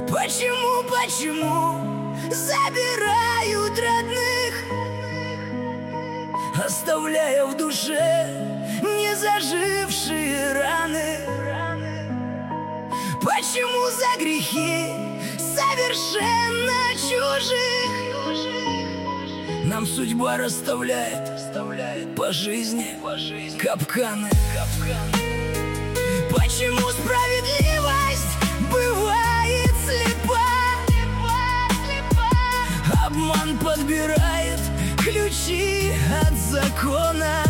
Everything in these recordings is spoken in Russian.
Почему забирают родных, оставляя в душе незажившие раны? Почему за грехи совершенно чужих нам судьба расставляет по жизни капканы? Почему справедливость бывает слепа? Обман подбирает ключи от закона.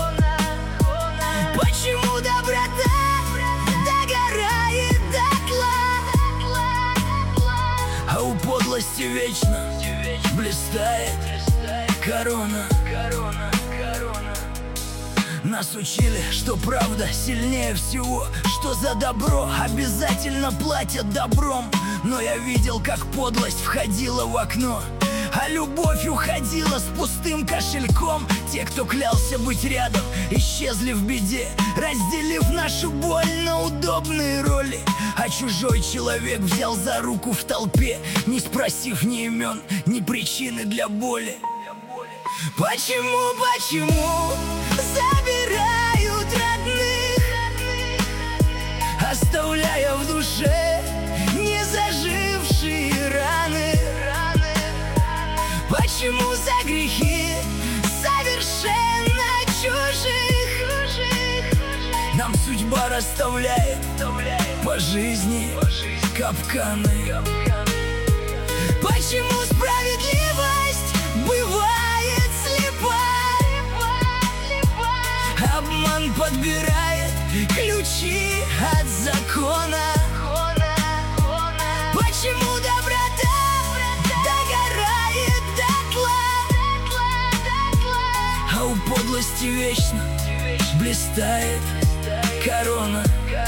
Почему доброта догорает дотла, а у подлости вечно блистает корона? Нас учили, что правда сильнее всего, что за добро обязательно платят добром. Но я видел, как подлость входила в окно, а любовь уходила с пустым кошельком. Те, кто клялся быть рядом, исчезли в беде, разделив нашу боль на удобные роли. А чужой человек взял за руку в толпе, не спросив ни имен, ни причины для боли. Почему забирают родных, оставляя в душе незажившие раны? Почему за грехи совершенно чужих нам судьба расставляет по жизни капканы? Почему справедливость бывает слепа? Обман подбирает ключи от закона. Почему доброта догорает дотла, а у подлости вечно блистает корона?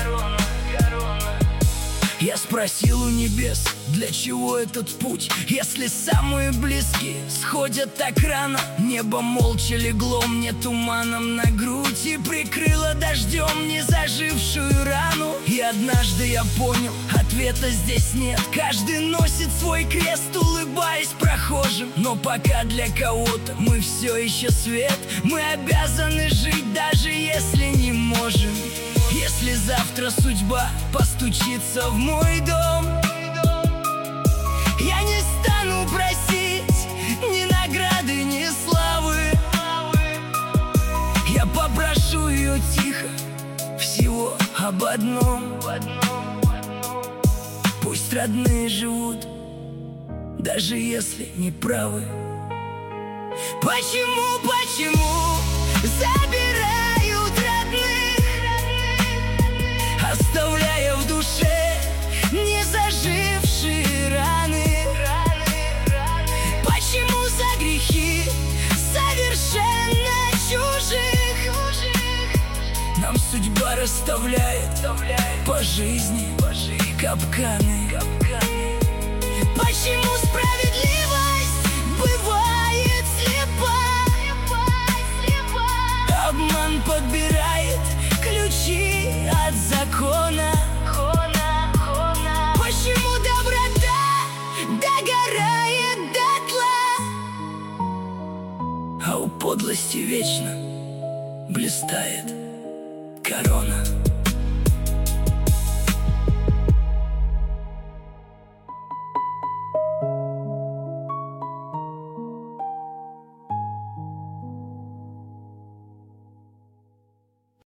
Я спросил у небес, для чего этот путь, если самые близкие сходят так рано? Небо молча легло мне туманом на грудь и прикрыло дождем незажившую рану. И однажды я понял, ответа здесь нет. Каждый носит свой крест, улыбаясь прохожим. Но пока для кого-то мы все еще свет, мы обязаны жить, даже если не можем. Если завтра судьба постучится в мой дом, я не стану просить ни награды, ни славы. Я попрошу ее тихо всего об одном: пусть родные живут, даже если не правы. Почему забирают родных, оставляя в душе незажившие раны? Почему за грехи совершенно чужих нам судьба расставляет по жизни капканы? Почему справедливость бывает слепа? Обман подбирает ключи от закона. Почему доброта догорает дотла, а у подлости вечно блистает корона?